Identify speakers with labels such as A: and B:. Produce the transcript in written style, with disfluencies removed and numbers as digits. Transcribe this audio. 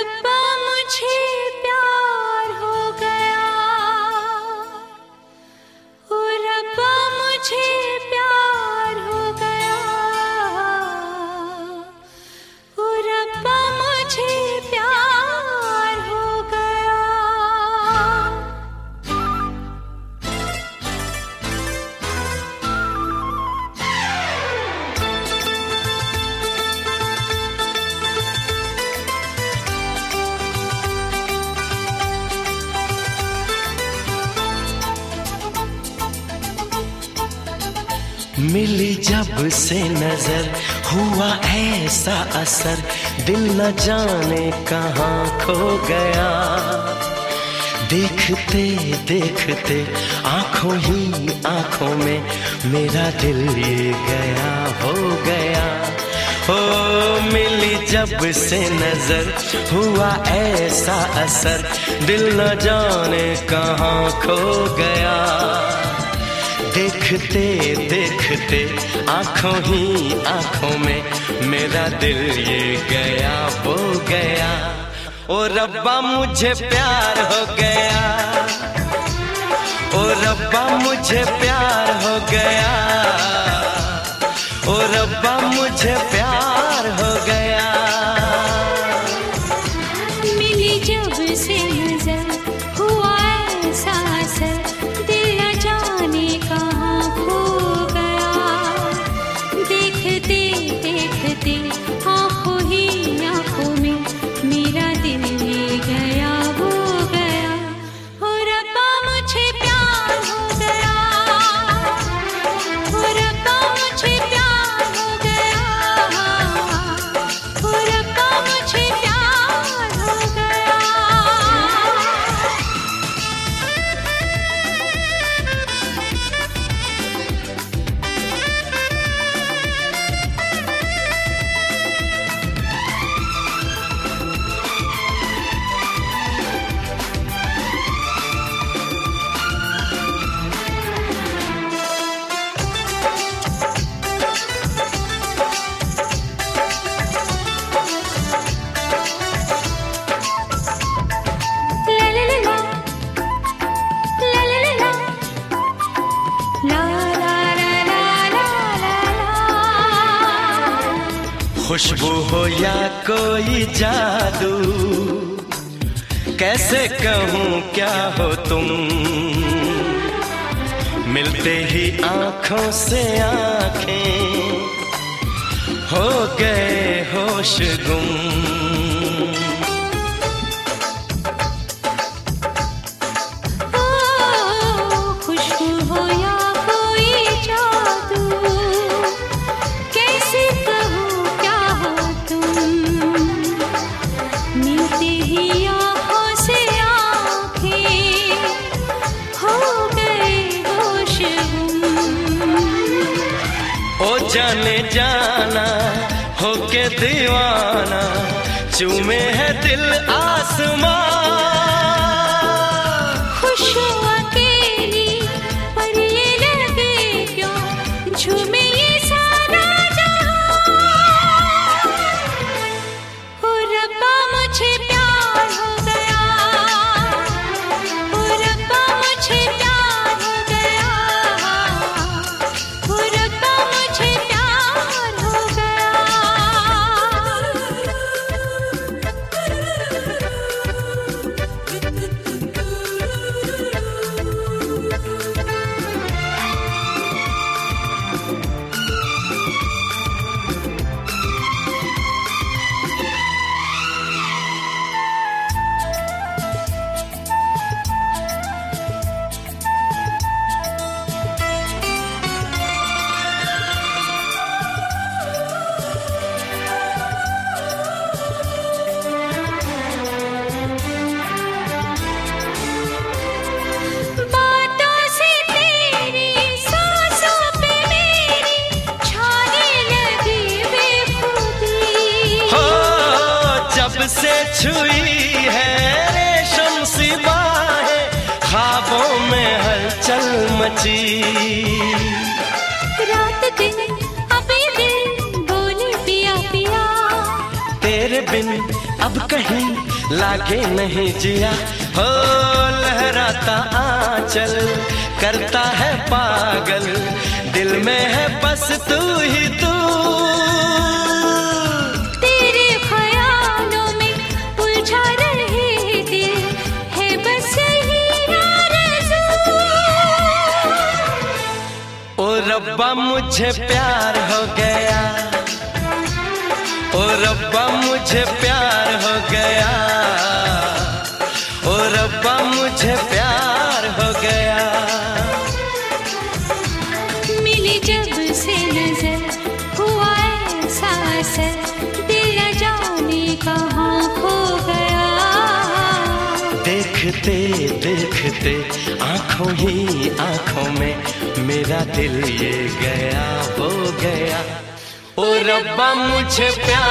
A: रब्बा मुझे प्यार हो गया, ओ रब्बा मुझे प्यार हो गया, ओ रब्बा मुझे प्यार हो गया।
B: मिली जब से नजर हुआ ऐसा असर, दिल न जाने कहाँ खो गया। देखते देखते आंखों ही आंखों में मेरा दिल ये गया हो गया। ओ मिली जब से नजर हुआ ऐसा असर, दिल न जाने कहाँ खो गया। देखते देखते आंखों ही आंखों में मेरा दिल ये गया हो गया। ओ रब्बा मुझे प्यार हो गया, ओ रब्बा मुझे प्यार हो गया, ओ रब्बा मुझे प्यार हो गया।
A: मिली जब से नजर हुआ ऐसा असर, दिल न जाने कहाँ खो गया। देखते देखते आंखों ही आंखों में मेरा दिल ये गया हो गया। ओ रब्बा मुझे प्यार हो गया, ओ रब्बा मुझे प्यार हो गया, ओ रब्बा मुझे प्यार हो गया।
B: खुशबू हो या कोई जादू, कैसे कहूँ क्या हो तुम। मिलते ही आंखों से आंखें हो गए होश गुम।
A: खुशबू हो या कोई जादू, कैसे कहूँ क्या हो तुम। मिलते ही आँखों से आँखें हो गए होश गुम।
B: ओ जाने जाना होके दीवाना, चूमे है दिल आसमां।
A: खुश अकेली पर ये लगे क्यों झूमे ये सारा जहां। ओ रब्बा मुझे प्यार हो गया, ओ रब्बा मुझे प्यार हो गया, ओ रब्बा मुझे प्यार हो गया। बातों से तेरी सांसों पे मेरी छाने लगी बेखुदी।
B: हो जब से छुई है रेशम सी बाहें, ख्वाबों में हलचल मची।
A: रात दिन अभी दिल बोले पिया पिया,
B: तेरे तेरे बिन अब कहीं लागे नहीं जिया। हो लहराता आंचल करता है पागल, दिल में है बस तू ही तू।
A: तेरे ख्यालों में उलझा रहे दिल है बस यही आरज़ू।
B: ओ रब्बा मुझे प्यार हो गया, ओ रब्बा मुझे प्यार हो गया, ओ रब्बा मुझे प्यार हो गया।
A: मिली जब से नजर हुआ ऐसा असर, दिल न जाने कहाँ खो गया।
B: देखते देखते आंखों ही आंखों में मेरा दिल ये गया हो गया। ओ रब्बा मुझे प्यार